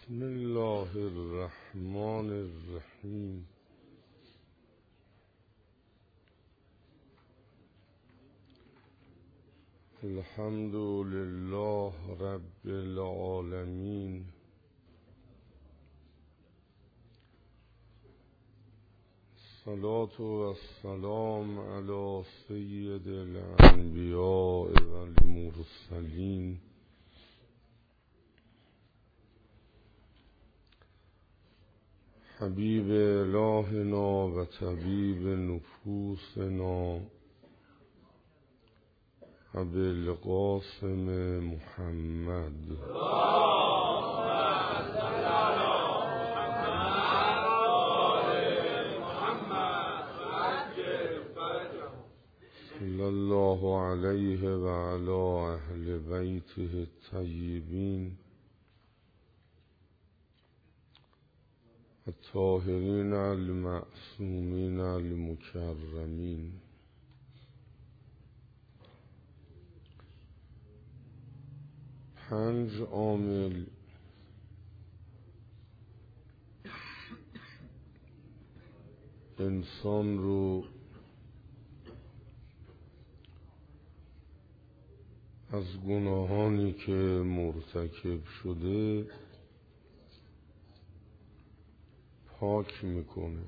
بسم الله الرحمن الرحیم. الحمد لله رب العالمین. الصلاة والسلام علی سید الانبیاء والمرسلین حبیب الهنا و طبیب نفوسنا ابوالقاسم محمد صلی الله علیه و علی اهل بیته الطیبین الطاهرین المعصومین المکرمین. پنج عامل انسان رو از گناهانی که مرتکب شده پاک میکنه.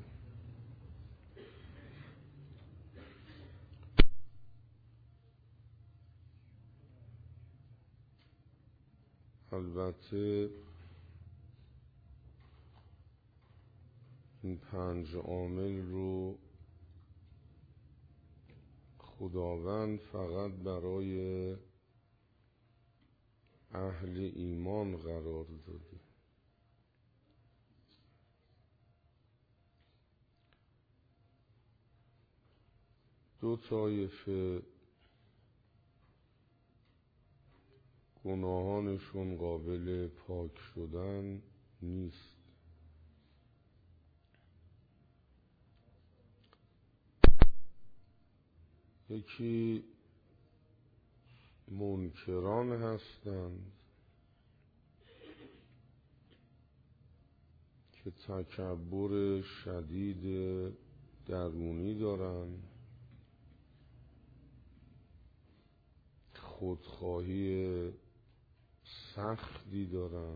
البته این پنج عامل رو خداوند فقط برای اهل ایمان قرار داده. دو طایفه گناهانشون قابل پاک شدن نیست. یکی منکران هستند که تکبر شدید درونی دارن، خودخواهی سختی دارن،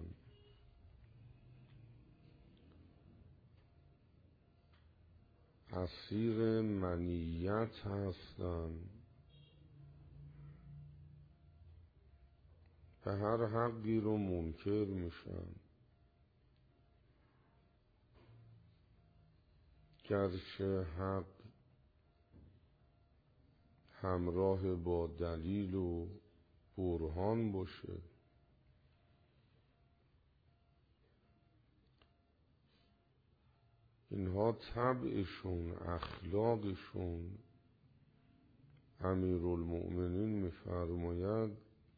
اسیر منیت هستن، به هر حقی رو منکر میشن، گرچه حق همراه با دلیل و برهان باشه. اینها طبعشون، اخلاقشون، امیرالمؤمنین میفرماید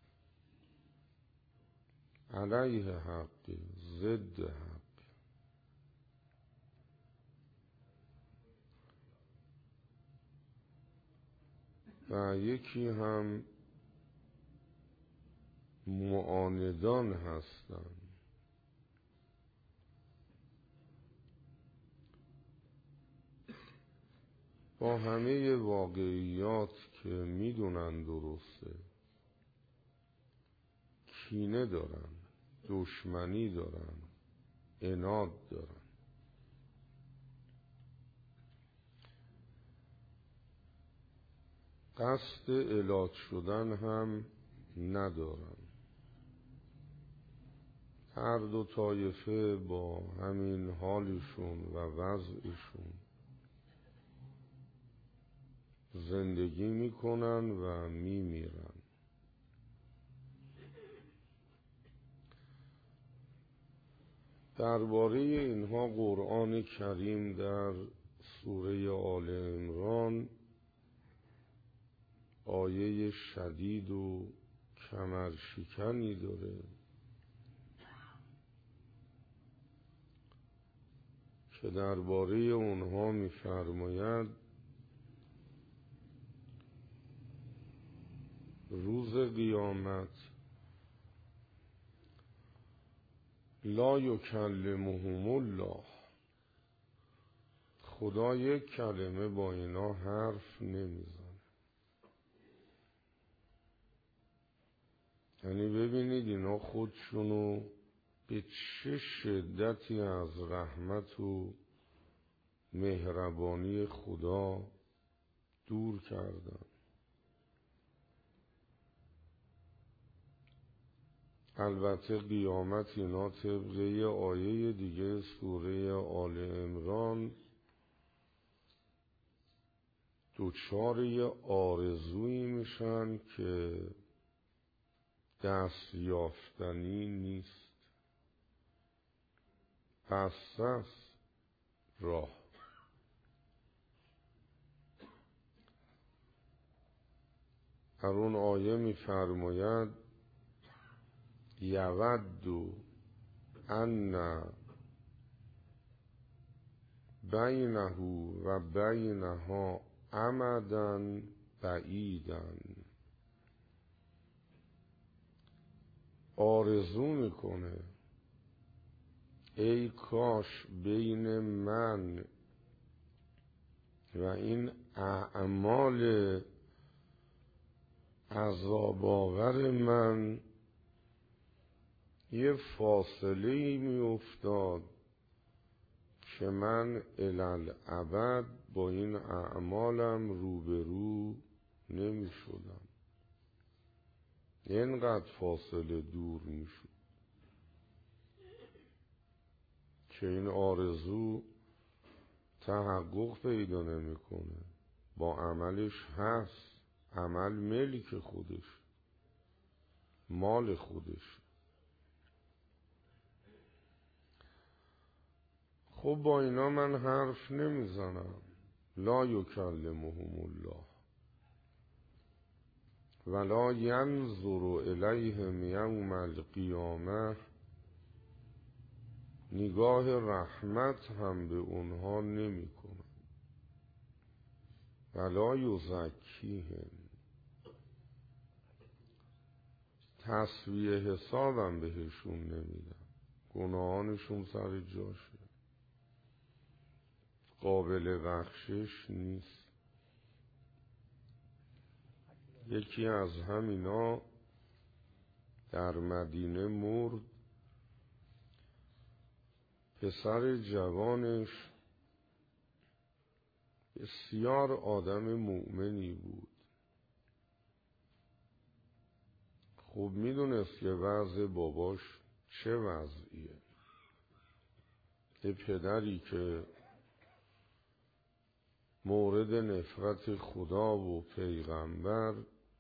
علیه حق، ضد حق. و یکی هم معاندان هستند، با همه واقعیات که میدونن درسته، کینه دارن، دشمنی دارن، عناد دارن. قصد علاج شدن هم ندارن. هر دو طایفه با همین حالشون و وضعشون زندگی میکنن و میمیرن. درباره اینها قرآن کریم در سوره آل عمران آیه شدید و کمرشکنی داره که درباره اونها میفرماید روز قیامت لا یکلمهم الله، خدا یک کلمه با اینا حرف نمیزنه. یعنی ببینید اینا خودشونو به چه شدتی از رحمت و مهربانی خدا دور کردن. البته قیامت اینا طبقه آیه دیگه سوره آل عمران دوچار یه آرزویی میشن که دست یافتنی نیست، پس است راه. در اون آیه میفرماید یود ان بینه و بینها امدا بعیدا، آرزو میکنه ای کاش بین من و این اعمال عذاب‌آور من یه فاصله می افتاد که من الالعبد با این اعمالم روبرو نمی شدم، اینقدر فاصله دور می شد که این آرزو تحقق پیدا نمی کنه. با عملش هست، عمل ملک خودش، مال خودش. خب با اینا من حرف نمیزنم. لا یکلمهم الله ولا ینظر الیهم یوم القیامه، نگاه رحمت هم به اونها نمی کنه. ولا یزکیهم، تسویه حسابم بهشون نمیدم، گناهانشون سر جاشه، قابل بخشش نیست. یکی از همینا در مدینه مرد، پسر جوانش بسیار آدم مؤمنی بود. خوب میدونست که وضع باباش چه وضعیه. یه پدری که مورد نفرت خدا و پیغمبر،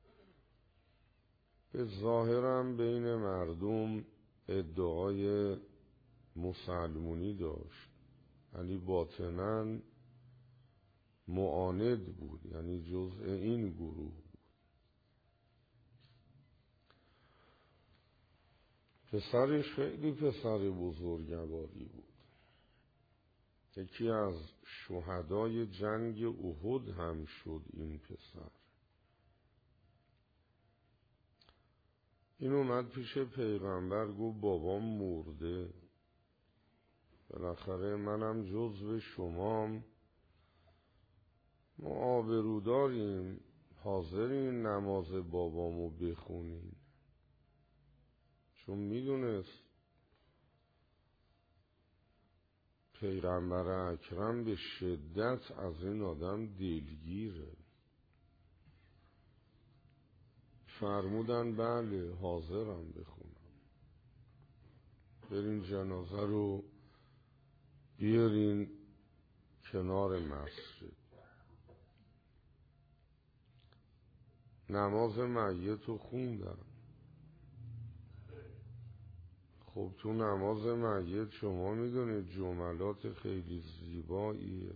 به ظاهرم بین مردم ادعای مسلمونی داشت، یعنی باطناً معاند بود، یعنی جزء این گروه بود. پسرش خیلی پسر بزرگواری بود، یکی از شهدای جنگ احد هم شد این پسر. این اومد پیش پیغمبر گفت بابام مرده، بالاخره منم جزو شمام، ما آبرو داریم، حاضرین نماز بابامو بخونین. چون میدونست پیغمبر اکرم به شدت از این آدم دلگیره. فرمودن بله حاضرم بخونم. برین جنازه رو بیارین کنار مسجد، نماز میت رو خوندن. خب تو نماز میت شما میدونید جملات خیلی زیباییه.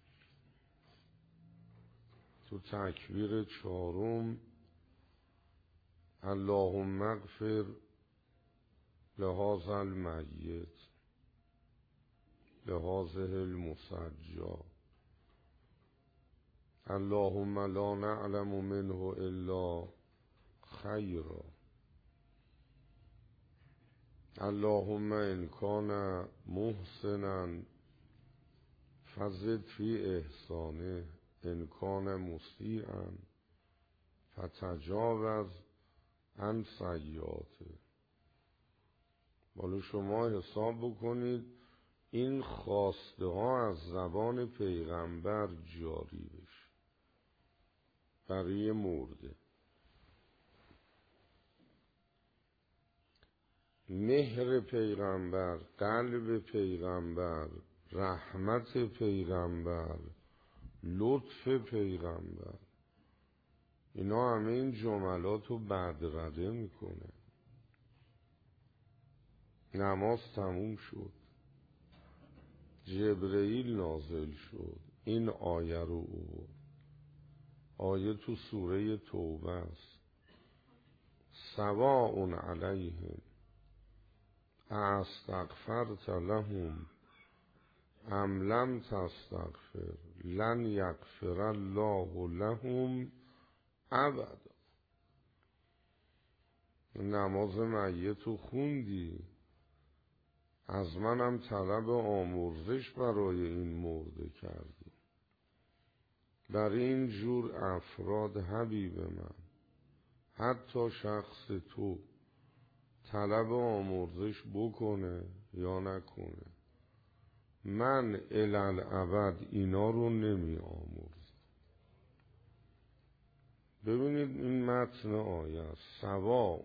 تو تکبیر چهارم اللهم اغفر لهذا المیت لهذه المسجى اللهم لا نعلم منه الا خیرا. اللهم ان کان محسنا فزد فی احسانه ان کان مسیئا فتجاوز عن سیئاته. حالا شما حساب بکنید این خواسته ها از زبان پیغمبر جاری بشه برای مرده. مهر پیغمبر، قلب پیغمبر، رحمت پیغمبر، لطف پیغمبر، اینا همه این جملات رو بدرقه میکنه. نماز تموم شد، جبرئیل نازل شد، این آیه رو او آیه تو سوره توبه است. سواء علیهم استغفرت لهم ام لم تستغفر لن یغفر الله لهم ابدا. نماز میت رو خوندی، از منم طلب آمرزش برای این مرده کردی. برای این جور افراد حبیب من، حتی شخص تو، طلب آمرزش بکنه یا نکنه، من الالعبد اینا رو نمی آمرز. ببینید این متن آیه است. سواء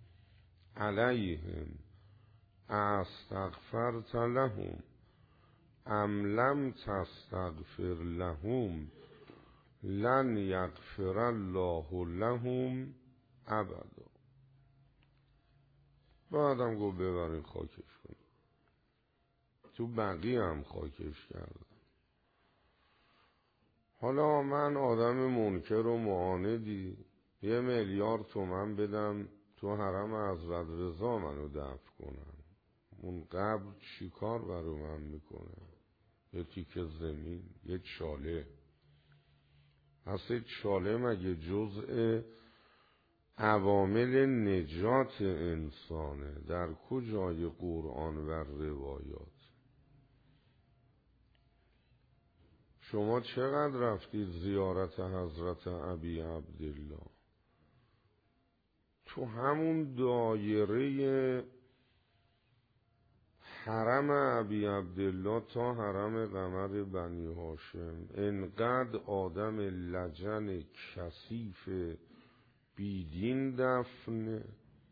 علیهم استغفرت لهم ام لم تستغفر لهم لن یغفر الله لهم ابدا. بعدم گفت ببرین خاکش کنید. تو بقیه هم خاکش کردن. حالا من آدم منکر و معاندی 1 میلیارد تومن بدم تو حرم حضرت رضا منو دفن کنن، اون قبر چی کار برای من میکنه؟ یه تیکه زمین، یه چاله. اصلا چاله مگه جزء عوامل نجات انسانه؟ در کجای قرآن و روایات؟ شما چقدر رفتید زیارت حضرت ابی عبدالله؟ تو همون دایره حرم ابی عبدالله تا حرم قمر بنی هاشم انقدر آدم لجن کثیف بیدین دفنه.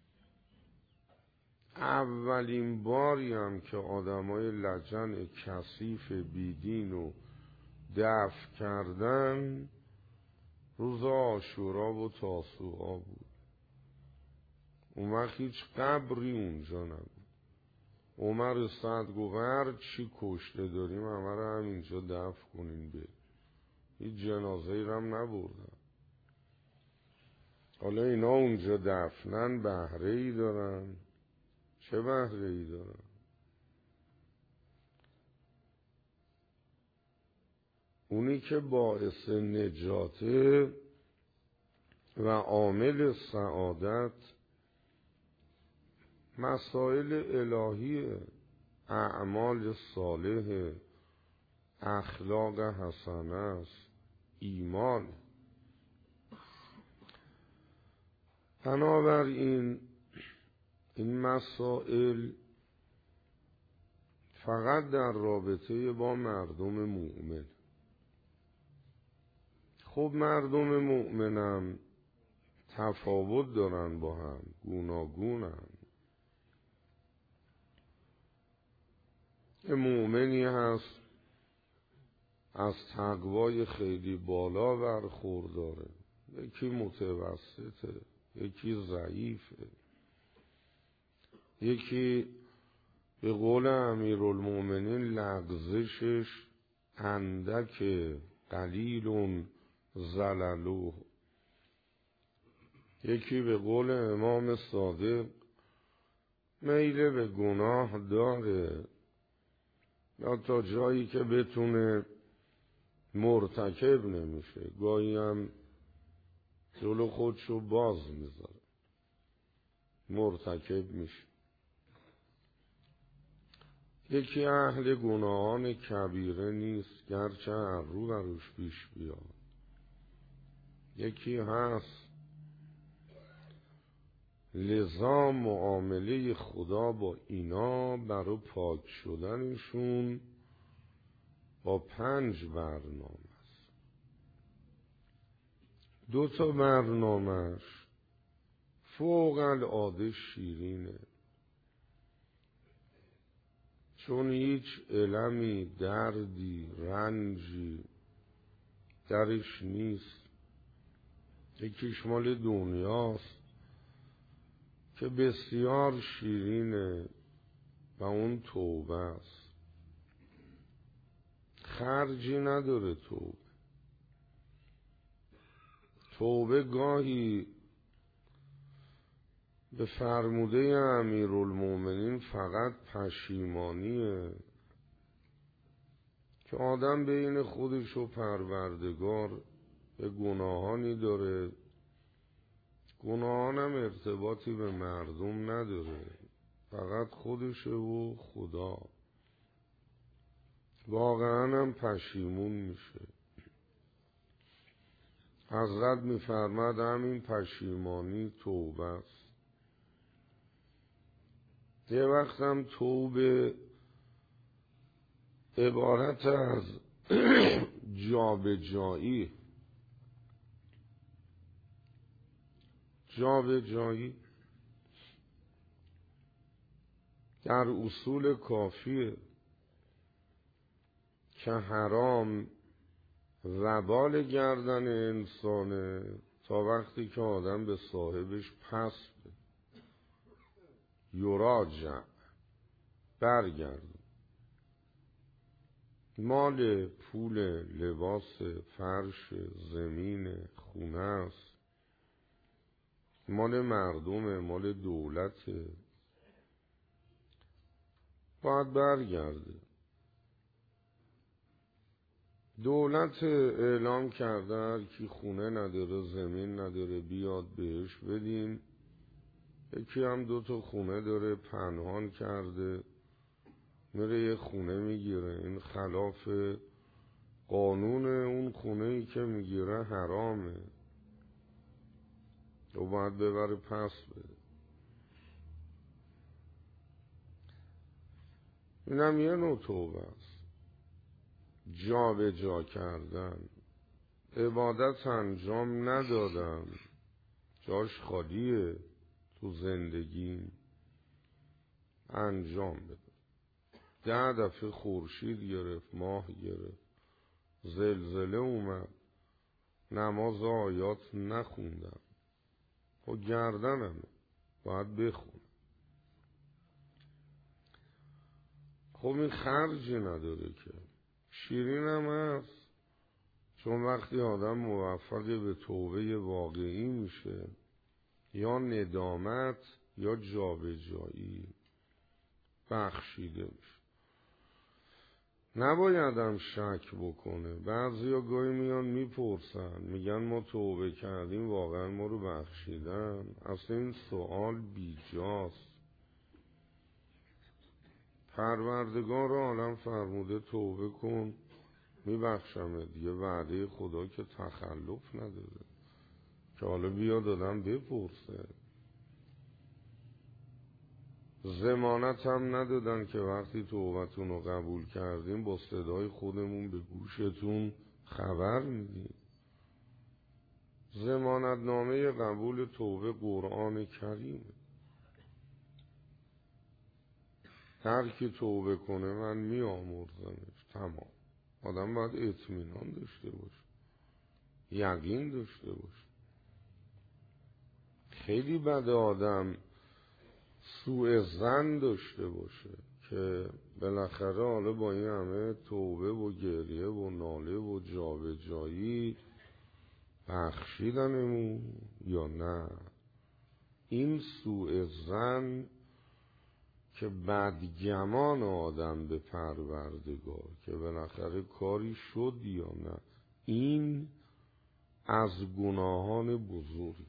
اولین باری هم که آدمای لجن کثیف بیدین رو دفن کردن روز عاشورا و تاسوعا بود. اون وقت هیچ قبری اونجا نبود. عمر سعد گفت هر چی کشته داریم همه رو همینجا دفن کنین. به هیچ جنازه ای هم نبردن. حالا اینا اونجا دفنن، بهره ای دارن؟ چه بهره ای دارن؟ اونی که باعث نجاته و عامل سعادت مسائل الهیه، اعمال صالح، اخلاق حسنه است، ایمان. بنابراین این مسائل فقط در رابطه با مردم مؤمن. خب مردم مؤمنم تفاوت دارن با هم، گوناگونن. یه مؤمنی هست از تقوای خیلی بالا برخورداره، یکی متوسطه، یکی ضعیفه، یکی به قول امیرالمؤمنین لغزشش اندک، قلیل زللوه. یکی به قول امام صادق میل به گناه داره، یا تا جایی که بتونه مرتکب نمیشه، گاهی هم جلو خودشو باز میذاره، مرتکب میشه. یکی اهل گناهان کبیره نیست گرچه هر رو بروش پیش بیاد. یکی هست لذا معامله خدا با اینا برای پاک شدنشون با 5 برنامه است. 2 تا برنامهش فوق العاده شیرینه، چون هیچ المی، دردی، رنجی درش نیست. یکیش مال دنیاست که بسیار شیرینه و اون توبه است. خرجی نداره توبه گاهی به فرموده امیرالمومنین فقط پشیمانیه که آدم بین خودش و پروردگار به گناهانی داره. گناهان هم ارتباطی به مردم نداره، فقط خودشه و خدا. واقعا هم پشیمون میشه. حضرت میفرماد همین پشیمانی توبه است. یه وقت هم توبه عبارت از جابجایی در اصول کافیه که حرام وبال گردن انسانه تا وقتی که آدم به صاحبش پس بده، یراجع، برگرد. مال پول لباس فرش زمین خونه است، مال مردم، مال دولت، باید برگرده. دولت اعلام کرده هر کی خونه نداره زمین نداره بیاد بهش بدیم. یکی هم 2 تا خونه داره پنهان کرده میره یه خونه میگیره. این خلاف قانون اون خونه‌ای که میگیره حرامه و باید ببره پس بده. اینم یه نوع توبه است، جا به جا کردن. عبادت انجام ندادم، جاش خالیه تو زندگیم، انجام بده. 10 دفعه خورشید گرفت، ماه گرفت، زلزله اومد، نماز آیات نخوندم، خب گردنمه باید بخونم. خب این خرجی نداره که. شیرین هم هست، چون وقتی آدم موفق به توبه واقعی میشه یا ندامت یا جابجایی بخشیده میشه. نبایدم شک بکنه. بعضیا گاهی میان میپرسن میگن ما توبه کردیم واقعا ما رو بخشیدن؟ اصلا این سوال بیجاست. پروردگار عالم فرموده توبه کن میبخشمه دیگه. وعده خدا که تخلف نداره که حالا بیا دادم بپرسه. ضمانت هم ندادن که وقتی توبتون رو قبول کردیم با صدای خودمون به گوشتون خبر میدیم. ضمانت نامه قبول توبه قرآن کریمه. هر کی توبه کنه من میامرزمش. تمام. آدم باید اطمینان داشته باشه، یقین داشته باشه. خیلی بده آدم سوء ظن داشته باشه که بالاخره حالا با این همه توبه و گریه و ناله و جابجایی بخشیدنمون یا نه. این سوء ظن که بدگمان آدم به پروردگار که بالاخره کاری شد یا نه، این از گناهان بزرگ.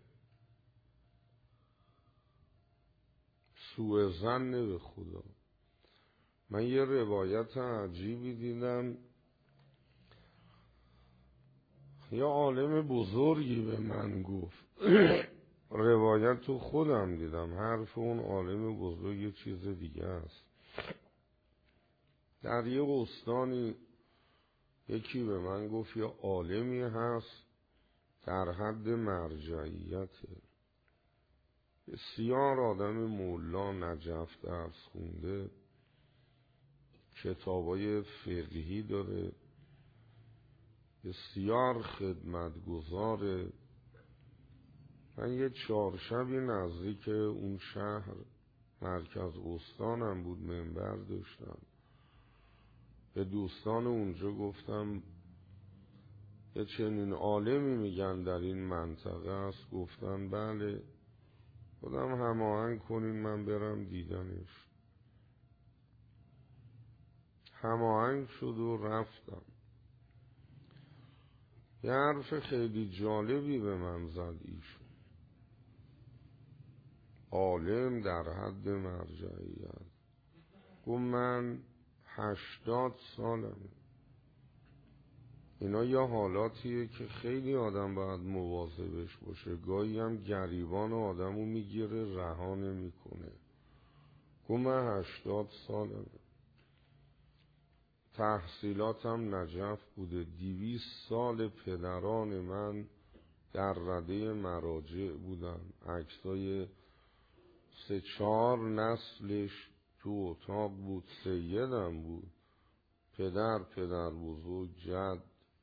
سوء ظن به خدا. من یه روایت عجیبی دیدم، یه عالم بزرگی به من گفت روایت تو خودم دیدم، حرف اون عالم بزرگ یه چیز دیگه است. در یه استانی یکی به من گفت یه عالمی هست در حد مرجعیته، بسیار آدم مولا، نجف درس خونده، کتابای فقهی داره، بسیار خدمتگزاره. من یه چهارشبی نزدیک اون شهر مرکز استانم بود، منبر داشتم، به دوستان اونجا گفتم یه چنین عالمی میگن در این منطقه است. گفتن بله. خودم هماهنگ کنین من برم دیدنش. هماهنگ شد و رفتم. یه حرف خیلی جالبی به من زد ایشون، عالم در حد مرجعیت. گفت من 80 سالمه. اینا یه حالاتیه که خیلی آدم باید مواظبش باشه، گاهی هم گریبان آدمو میگیره رها نمیکنه. گفت من 80 سالمه، تحصیلاتم نجف بوده، 200 سال پدران من در رده مراجع بودن، عکسای 3-4 نسلش تو اتاق بود، سیدم بود، پدر بزرگ، جد.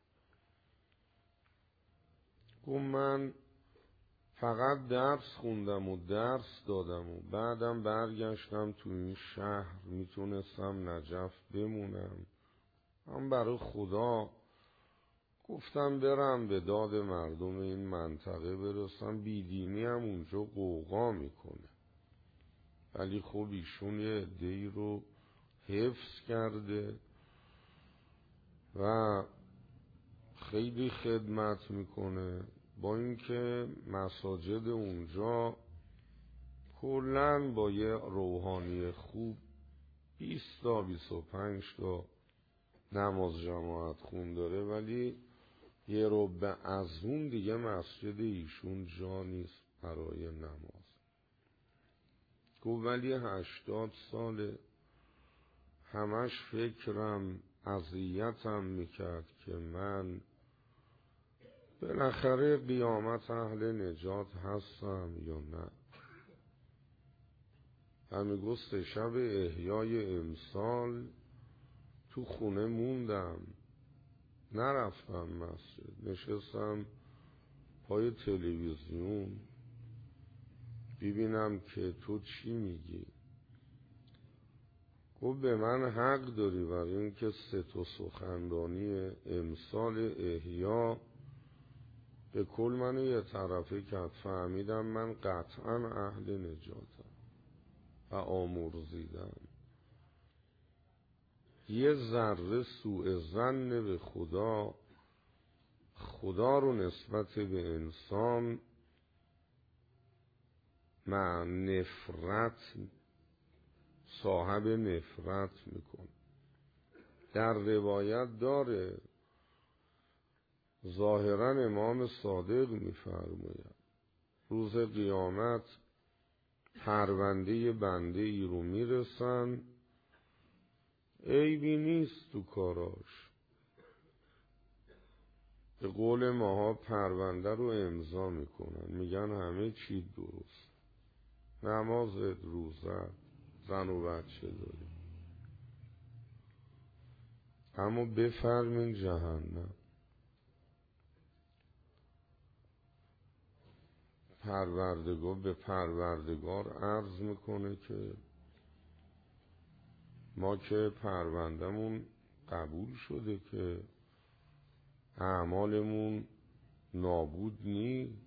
گفت من فقط درس خوندم و درس دادم و بعدم برگشتم تو این شهر، میتونستم نجف بمونم. من برای خدا گفتم برم به داد مردم این منطقه برسم، بیدینی هم اونجا قوقا میکنه. ولی خب ایشون یه عده‌ای رو حفظ کرده و خیلی خدمت میکنه، با اینکه مساجد اونجا کلن با یه روحانی خوب 20 تا 25 تا نماز جماعت خون داره، ولی یه ربع از اون دیگه مسجد ایشون جا نیست برای نماز. گفت ولی 80 ساله، همش فکرم اذیتم میکرد که من بالاخره قیامت اهل نجات هستم یا نه. همین گفت شب احیای امسال تو خونه موندم، نرفتم مسجد، نشستم پای تلویزیون ببینم که تو چی میگی. گفت به من حق داری برای اینکه 3 تا سخنرانی امسال احیا به کل منو یه طرفه کرد. فهمیدم من قطعا اهل نجاتم و آمرزیدم. یه ذره سوء ظن به خدا رو نسبت به انسان مع نفرت صاحب نفرت میکن. در روایت داره، ظاهرا امام صادق میفرماید روز قیامت پرونده بنده ای رو میرسن، عیبی نیست تو کاراش، به قول ماها پرونده رو امضا میکنن، میگن همه چی درست، نمازت، روزت، زن و بچه داری، اما بفرمین جهنم. به پروردگار عرض میکنه که ما که پروندمون قبول شده که اعمالمون نابود نی،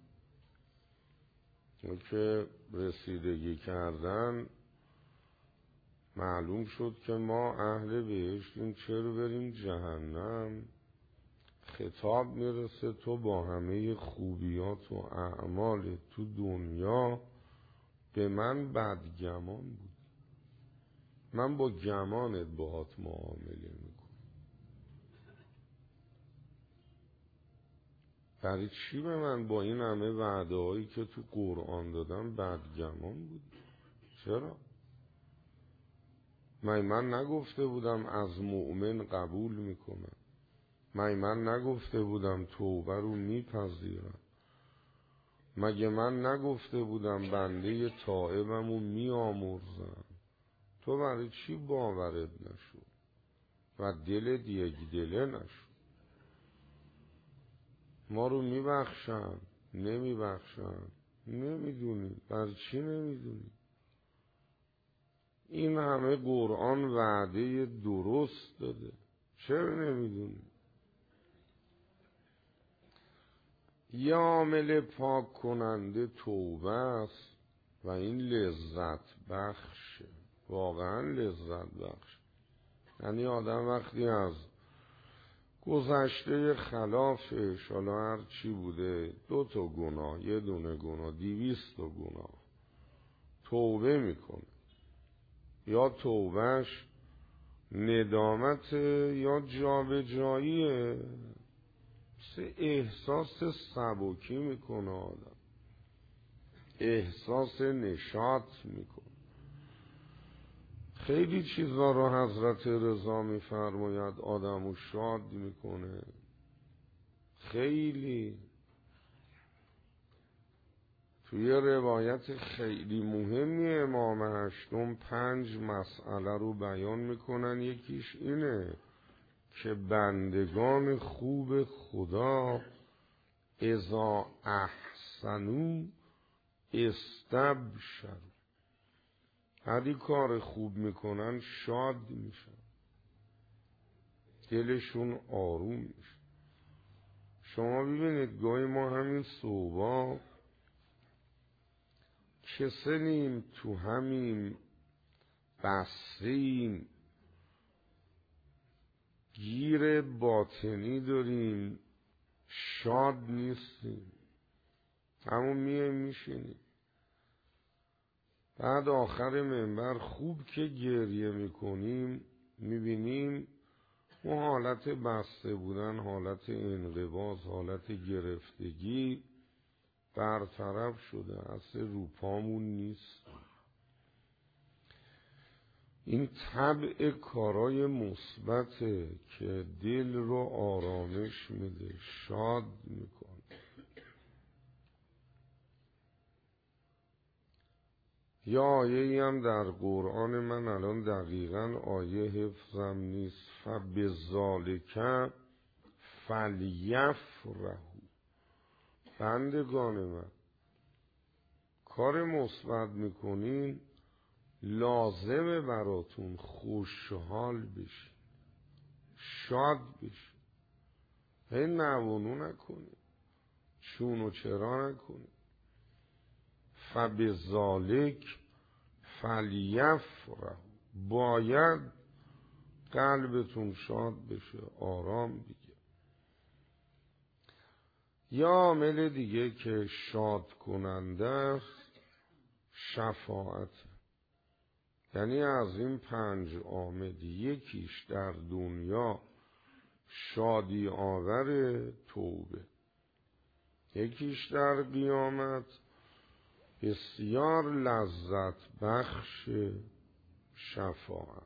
که رسیدگی کردن معلوم شد که ما اهل بهشتیم، چرا بریم جهنم؟ خطاب میرسه تو با همه خوبیات و اعمال تو دنیا به من بدگمان بود، من با گمانت باهات معامله میکنم. برای چی به من با این همه وعده هایی که تو قرآن دادم بدگمان بود؟ چرا؟ من نگفته بودم از مؤمن قبول میکنم؟ من نگفته بودم توبه رو میپذیرم؟ مگه من نگفته بودم بنده تائبم رو میامرزم؟ تو برای چی باورت نشد و دلت یک دله نشد؟ ما رو میبخشن نمیبخشن نمیدونی. برای چی نمیدونی؟ این همه قرآن وعده درست داده، چرا نمیدونی؟ یه عامل پاک کننده توبه است و این لذت بخشه، واقعا لذت بخش. یعنی آدم وقتی از گذشته خلافش، حالا هر چی بوده، 2 گناه، 1 گناه، 200 گناه، توبه میکنه، یا توبهش ندامت یا جابجاییه، احساس سبکی میکنه، آدم احساس نشاط میکنه. خیلی چیزا رو حضرت رضا میفرماید آدمو شاد میکنه. خیلی توی روایت خیلی مهمی امام هشتم 5 مسئله رو بیان میکنن. یکیش اینه که بندگان خوب خدا اذا احسنوا استبشروا، هر کار خوب میکنن شاد میشن، دلشون آروم میشه. شما ببینید گاهی ما همین صبح کسلیم، تو همین بسریم، گیر باطنی داریم، شاد نیستیم، همون میشینیم. بعد آخر منبر خوب که گریه میکنیم میبینیم اون حالت بسته بودن، حالت انقباض، حالت گرفتگی برطرف شده، اصل روپامون نیست. این طبع کارای مثبته که دل رو آرامش میده، شاد میکنه. یا آیه‌ای هم در قرآن، من الان دقیقاً آیه حفظم نیست، فبذالک فلیفرحوا، بندگان من کار مثبت میکنین لازمه براتون خوشحال بشین، شاد بشین، هی نوونو نکنین، چون و چرا نکنین. فبذالک فلیفرحوا، باید قلبتون شاد بشه، آرام دیگه. یا عامل دیگه که شاد کننده است شفاعت. یعنی از این 5 عامل یکیش در دنیا شادی آور توبه، یکیش در قیامت بسیار لذت بخش شفاعت.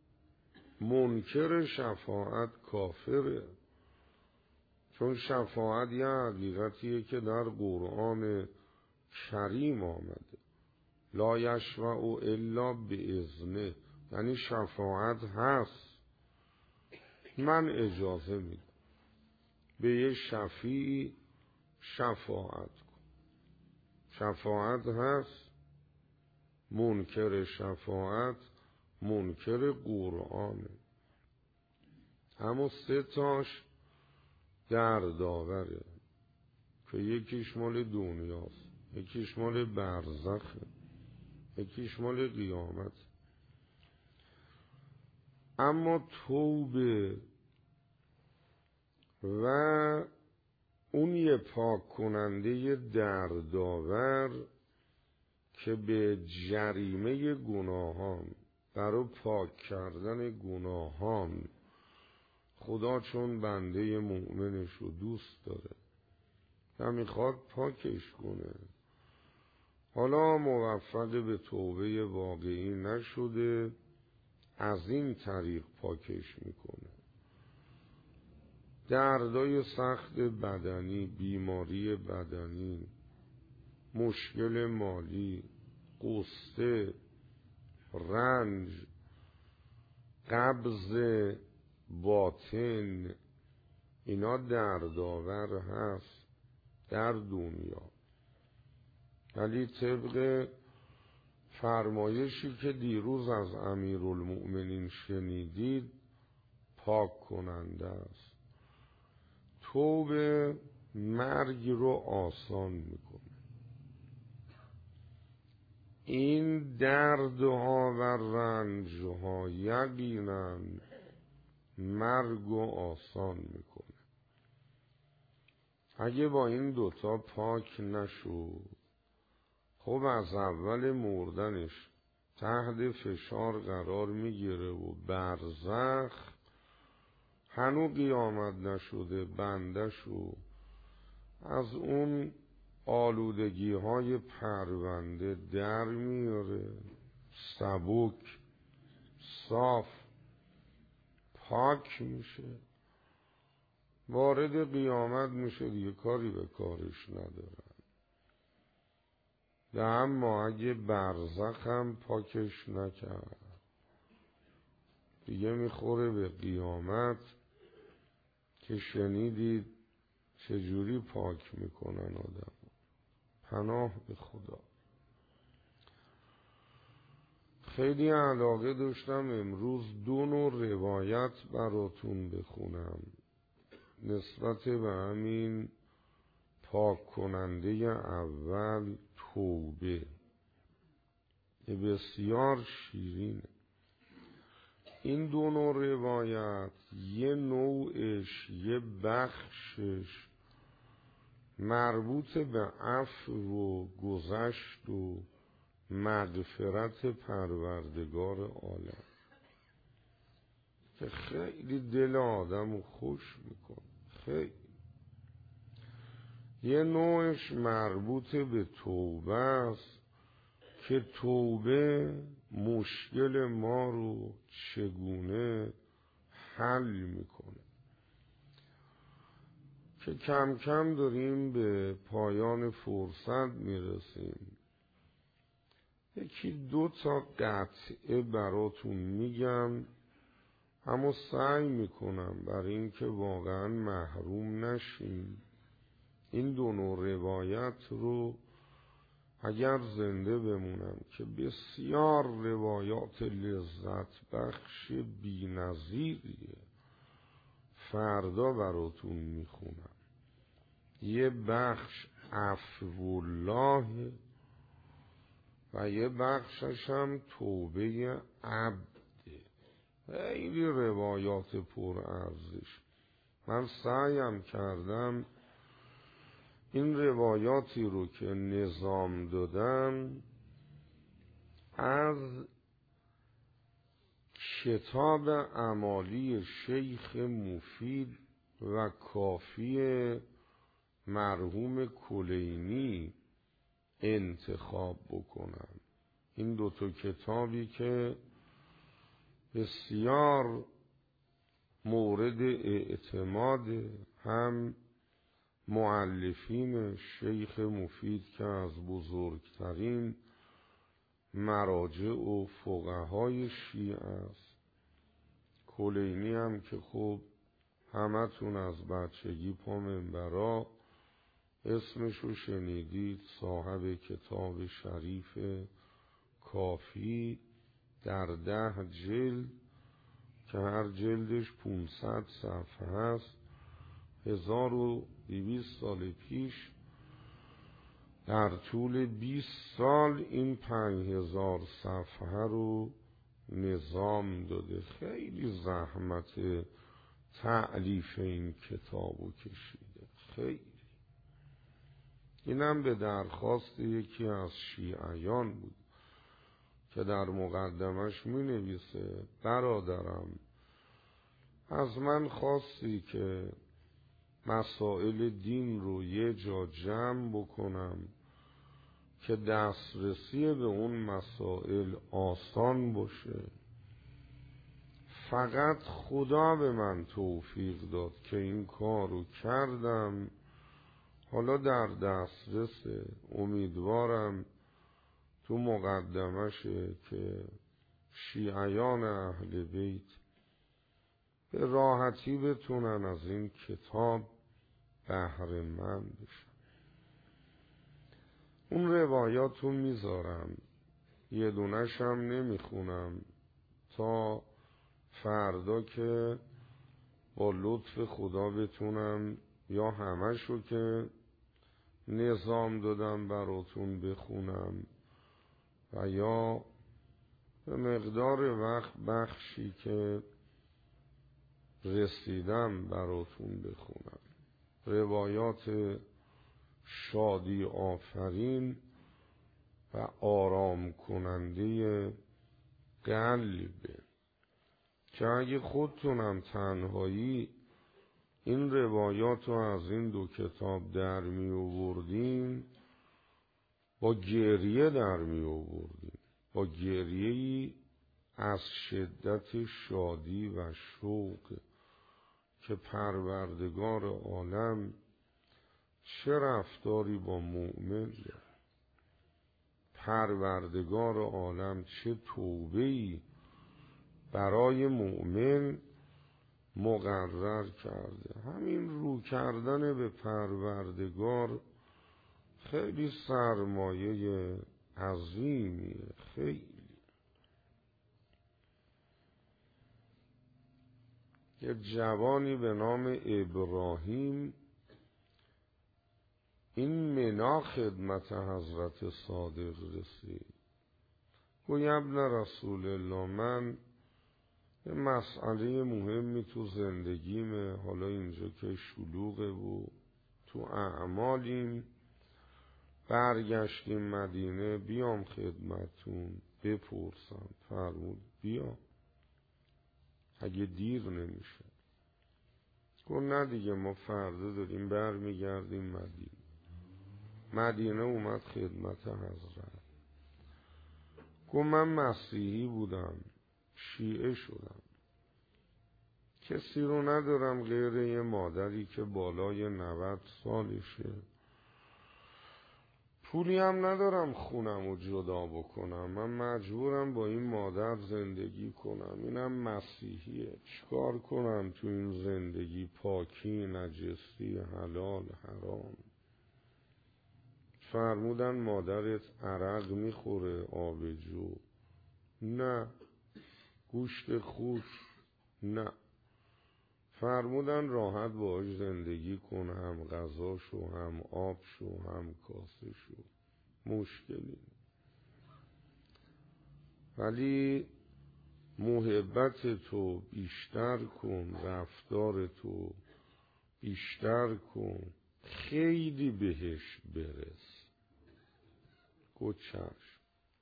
منکر شفاعت کافره، چون شفاعت یه حقیقتیه که در قرآن کریم آمده، لا یشفع الا باذنه، یعنی شفاعت هست، من اجازه میدم به یه شفیع شفاعت کن. شفاعت هست. منکر شفاعت منکر قرآنه. اما 3 تاش دردآوره که یکیش مال دنیاست، یکیش مال برزخه، یکیش مال قیامت. اما توبه و اون یه پاک کننده دردآور که به جریمه گناهان برای پاک کردن گناهان خدا چون بنده مؤمنش رو دوست داره و میخواد پاکش کنه، حالا موفق به توبه واقعی نشده، از این طریق پاکش میکنه. دردای سخت بدنی، بیماری بدنی، مشکل مالی، غصه، رنج، قبض باطن، اینا دردآور هست در دنیا، ولی طبق فرمایشی که دیروز از امیرالمؤمنین شنیدید پاک کننده است. توبه مرگ رو آسان میکنه. این دردها و رنجها یقینا مرگ رو آسان میکنه. اگه با این دوتا پاک نشد، خب از اول مردنش تحت فشار قرار میگیره و برزخ هنوز قیامت نشده بندشو از اون آلودگی های پرونده در میاره، سبک صاف پاک میشه، وارد قیامت میشه، دیگه کاری به کارش ندارن. اما اگه برزخ هم پاکش نکرد دیگه میخوره به قیامت که شنیدید چجوری پاک میکنن آدم. پناه به خدا. خیلی علاقه داشتم امروز 2 نوع روایت براتون بخونم نسبت به همین پاک کننده اول، توبه، بسیار شیرینه. این 2 نوع روایت، یه نوعش، یه بخشش مربوط به عفو و گذشت و مغفرت پروردگار عالم که خیلی دل آدمو خوش میکنه. خیلی. یه نوعش مربوط به توبه است که توبه مشکل ما رو چگونه حل میکنه، که کم کم داریم به پایان فرصت میرسیم. 1-2 تا قطعه براتون میگم، اما سعی میکنم برای اینکه واقعا محروم نشیم این 2 نوع روایت رو اگر زنده بمونم که بسیار روایات لذت بخش بی نظیریه، فردا براتون میخونم. یه بخش عفو الله و یه بخشش هم توبه عبده. خیلی روایات پر ارزش. من سعیم کردم این روایاتی رو که نظام دادم از کتاب اعمالی شیخ مفید و کافی مرحوم کلینی انتخاب بکنم. این 2 تا کتابی که بسیار مورد اعتماد هم مؤلفین شیخ مفید که از بزرگترین مراجع و فقهای شیعه است. کلینی هم که خب همتون از بچگی پا منبرا اسمشو شنیدید، صاحب کتاب شریف کافی در 10 جلد که هر جلدش 500 صفحه هست. 1200 سال پیش در طول 20 سال این 5000 صفحه رو نظام داده. خیلی زحمت تألیف این کتابو کشیده. خیلی. اینم به درخواست یکی از شیعیان بود که در مقدمش می نویسه برادرم از من خواستی که مسائل دین رو یه جا جمع بکنم که دسترسی به اون مسائل آسان باشه. فقط خدا به من توفیق داد که این کار رو کردم. حالا در دسترس، امیدوارم تو مقدمشه که شیعیان اهل بیت به راحتی بتونن از این کتاب بهره مند بشن. اون روایات رو میذارم، یه دونش هم نمیخونم تا فردا که با لطف خدا بتونم یا همشو که نظام دادم براتون بخونم و یا به مقدار وقت بخشی که رسیدم براتون بخونم. روایات شادی آفرین و آرام کننده قلبه که اگه خودتونم تنهایی این روایات رو از این دو کتاب در می آوردین، با گریه در می آوردین، با گریه‌ای از شدت شادی و شوق که پروردگار عالم چه رفتاری با مؤمن داره، پروردگار عالم چه توبه‌ای برای مؤمن مقرر کرده. همین رو کردن به پروردگار خیلی سرمایه عظیمیه. خیلی یه جوانی به نام ابراهیم این منا خدمت حضرت صادق رسید. گوی ابن رسول الله، من یه مسئله مهمی تو زندگیمه، حالا اینجا که شلوغه و تو اعمالیم، برگشتیم مدینه، بیام خدمتون بپرسم. فرمود بیا اگه دیر نمیشه. گفت نه دیگه، ما فردا داریم برمیگردیم مدینه. مدینه اومد خدمت حضرت. گفت من مسیحی بودم، شیعه شدم، کسی رو ندارم غیر یه مادری که بالای 90 سالشه، پولی هم ندارم خونم رو جدا بکنم، من مجبورم با این مادر زندگی کنم، اینم مسیحیه، چیکار کنم تو این زندگی؟ پاکی، نجسی، حلال، حرام. فرمودن مادرت عرق میخوره، آبجو؟ نه. گوشت خوک؟ نه. فرمودن راحت باهاش زندگی کن، هم غذا شو، هم آب شو، هم کاسه شو، مشکلی. ولی محبت تو بیشتر کن، رفتار تو بیشتر کن، خیلی بهش برس. گفت چشم.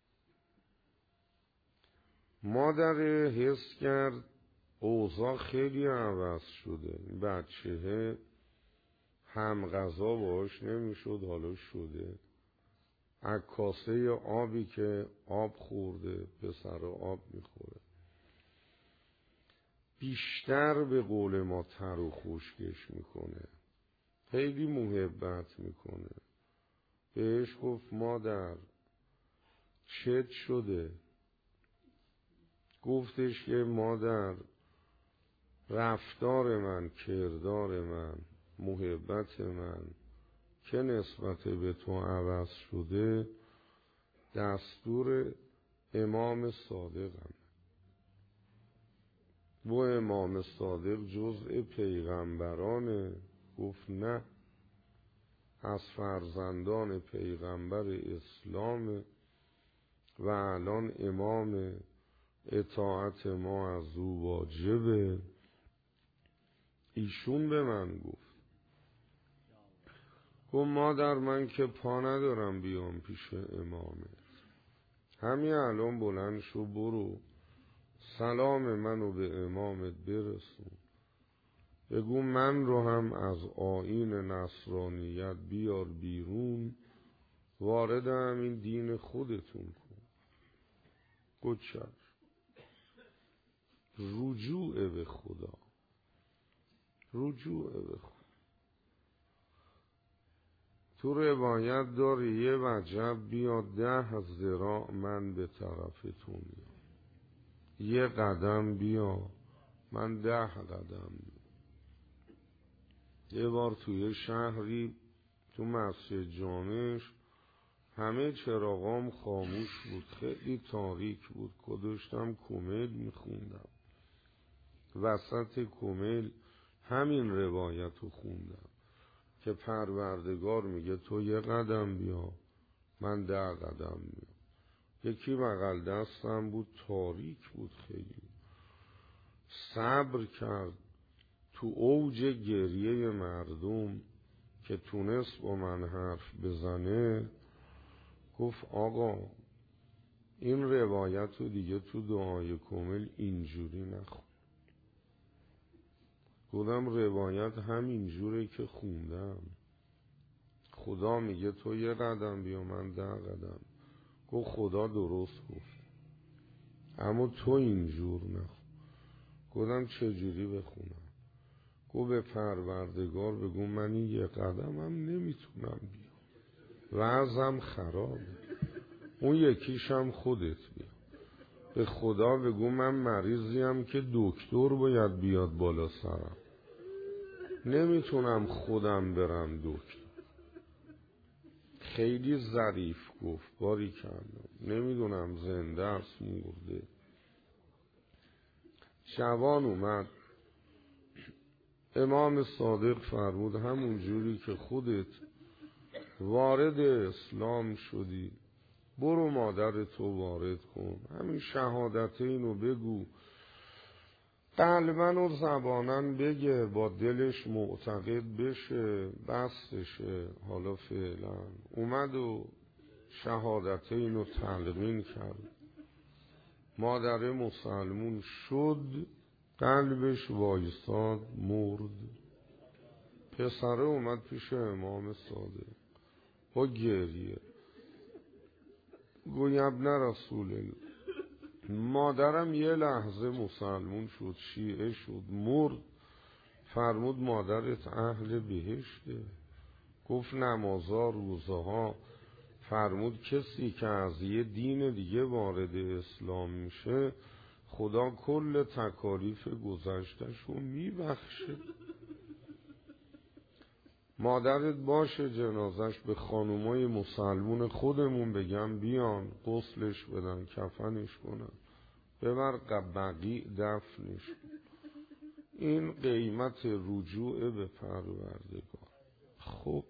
مادر حس کرد اوضاع خیلی عوض شده، این بچهه هم غذا باش نمیشد، حالا شده از کاسه آبی که آب خورده پسر آب میخوره. بیشتر به قول ما تر و خشکش میکنه، خیلی محبت میکنه. بهش گفت مادر چت شده؟ گفتش که مادر رفتار من، کردار من، محبت من که نسبت به تو عوض شده دستور امام صادقم. و امام صادق جزء پیغمبرانه؟ گفت نه، از فرزندان پیغمبر اسلام و الان امام، اطاعت ما از او واجبه. ایشون به من گفت مادر من که پا ندارم بیام پیش امامت، همین الان بلند شو برو سلام منو به امامت برسون، بگو من رو هم از آیین نصرانیت بیار بیرون، وارد همین دین خودتون کن. گوچر رجوع به خدا، رجوع به خدا. تو روایت داره یه وجب بیاد 10 ذراع من به طرفتون میام، یه قدم بیا من 10 قدم میام. یه بار توی شهری تو مسجد جامعش همه چراغام خاموش بود، خیلی تاریک بود، داشتم کمیل میخوندم، وسط کمیل همین روایت رو خوندم که پروردگار میگه تو یه قدم بیا من 10 قدم میام. یکی بغل دستم بود، تاریک بود، خیلی صبر کرد، تو اوج گریه مردم که تونست با من حرف بزنه گفت آقا این روایت رو دیگه تو دعای کامل اینجوری نخون. گفتم روایت همین جوره که خوندم، خدا میگه تو یه قدم بیا من 10 قدم. گفت خدا درست گفت اما تو اینجور نخون. گفتم چجوری بخونم؟ گفت به پروردگار بگو من این یه قدمم نمیتونم بیام، وضعم خرابه، اون یکیشم خودت بیا. به خدا بگو من مریضیم که دکتر باید بیاد بالا سرم، نمیتونم خودم برم دکتر. خیلی ظریف گفت، باری کردم، نمیدونم زنده است مرده. جوان اومد، امام صادق فرمود همون جوری که خودت وارد اسلام شدی برو مادر تو وارد کن، همین شهادتینو بگو، قلباً و زباناً بگه، با دلش معتقد بشه، بستشه. حالا فعلا اومد و شهادتینو تلقین کرد، مادر مسلمون شد، قلبش وایساد، مرد. پسره اومد پیش امام صادق با گریه، گوی ابن رسول الله مادرم یه لحظه مسلمون شد، شیعه شد، مرد. فرمود مادرت اهل بهشته؟ گفت نمازها روزها. فرمود کسی که از یه دین دیگه وارد اسلام میشه خدا کل تکالیف گذشتش رو میبخشه. مادرت باشه جنازش به خانومای مسلمون خودمون بگم بیان غسلش بدن، کفنش کنن، ببر بقیع دفنش. این قیمت رجوع به پروردگار. خب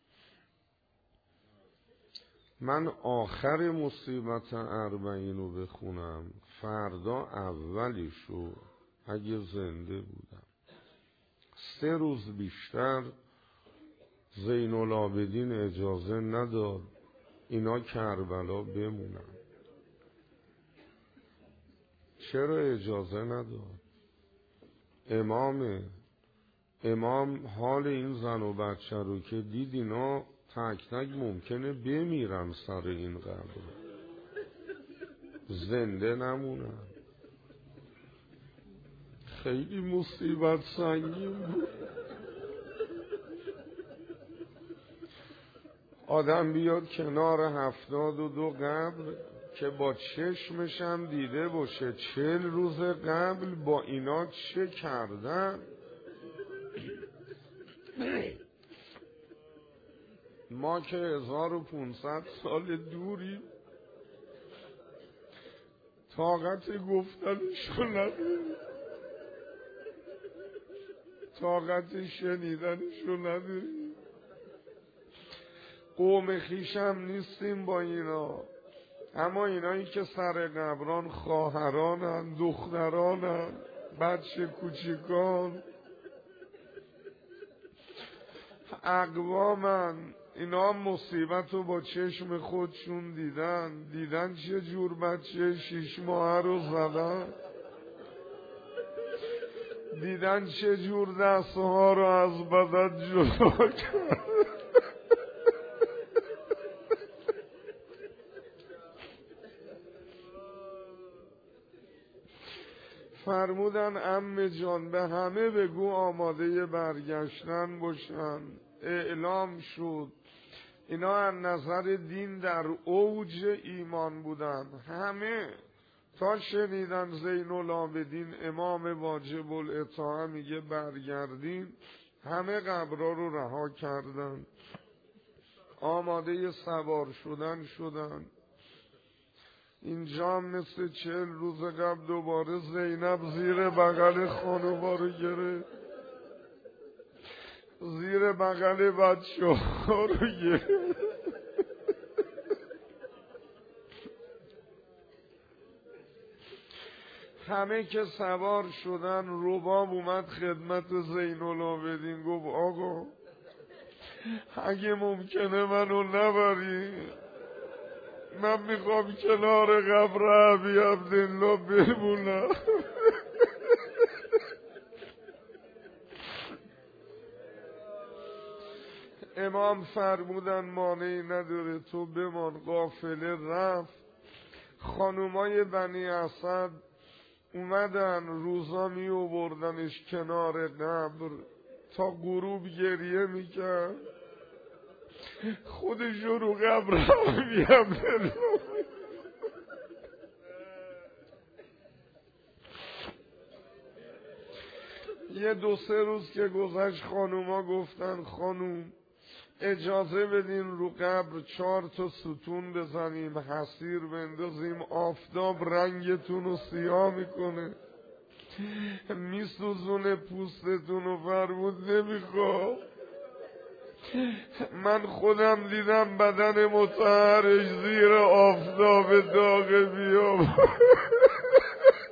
من آخر مصیبت 40 رو بخونم، فردا اولیشو اگه زنده بودم 3 روز بیشتر زین العابدین اجازه نداد اینا کربلا بمونن. چرا اجازه نداد؟ امام حال این زن و بچه رو که دید اینا تک تک ممکنه بمیرن سر این قبر، زنده نمونن. خیلی مصیبت سنگین بود. آدم بیاد کنار 72 قبر که با چشمشم دیده باشه 40 روز قبل با اینا چه کردن. ما که 1500 سال دوری طاقت گفتنشو نداریم، طاقت شنیدنشو نداریم، قوم خیشم نیستیم با اینا. اما اینایی که سر قبران خواهرانن، دخترانن، بچه کوچیکان، اقوامن، اینا مصیبت رو با چشم خودشون دیدن چه جور بچه 6 ماه رو زدن، دیدن چه جور دستها رو از بدن جدا کرد. فرمودن عمه جان به همه بگو آماده برگشتن باشن. اعلام شد اینا از نظر دین در اوج ایمان بودن، همه تا شنیدن زین العابدین امام واجب الاطاعه میگه برگردین، همه قبرها رو رها کردن، آماده سوار شدن. اینجا مثل 40 روز قبل دوباره زینب زیر بغل خانوما رو گرفت، زیر بغل بچه ها رو گرفت. همه که سوار شدن رباب اومد خدمت زین العابدین گفت آقا اگه ممکنه منو نبری، من میخوام کنار قبر ابی عبدالله بمونم. امام فرمودن مانعی نداره تو بمان. قافله رفت، خانومای بنی اسد اومدن روزا می آوردنش کنار قبر تا غروب گریه میکرد، خودش رو قبر میام. یه 2-3 روز که گذشت خانوما گفتن خانوم اجازه بدین رو قبر 4 تا ستون بزنیم، حصیر بندازیم، آفتاب رنگتون رو سیاه میکنه، میسوزونه پوستتون رو. فرمود نمیخوام، من خودم دیدم بدن مطهرش زیر آفتاب داغ بیام.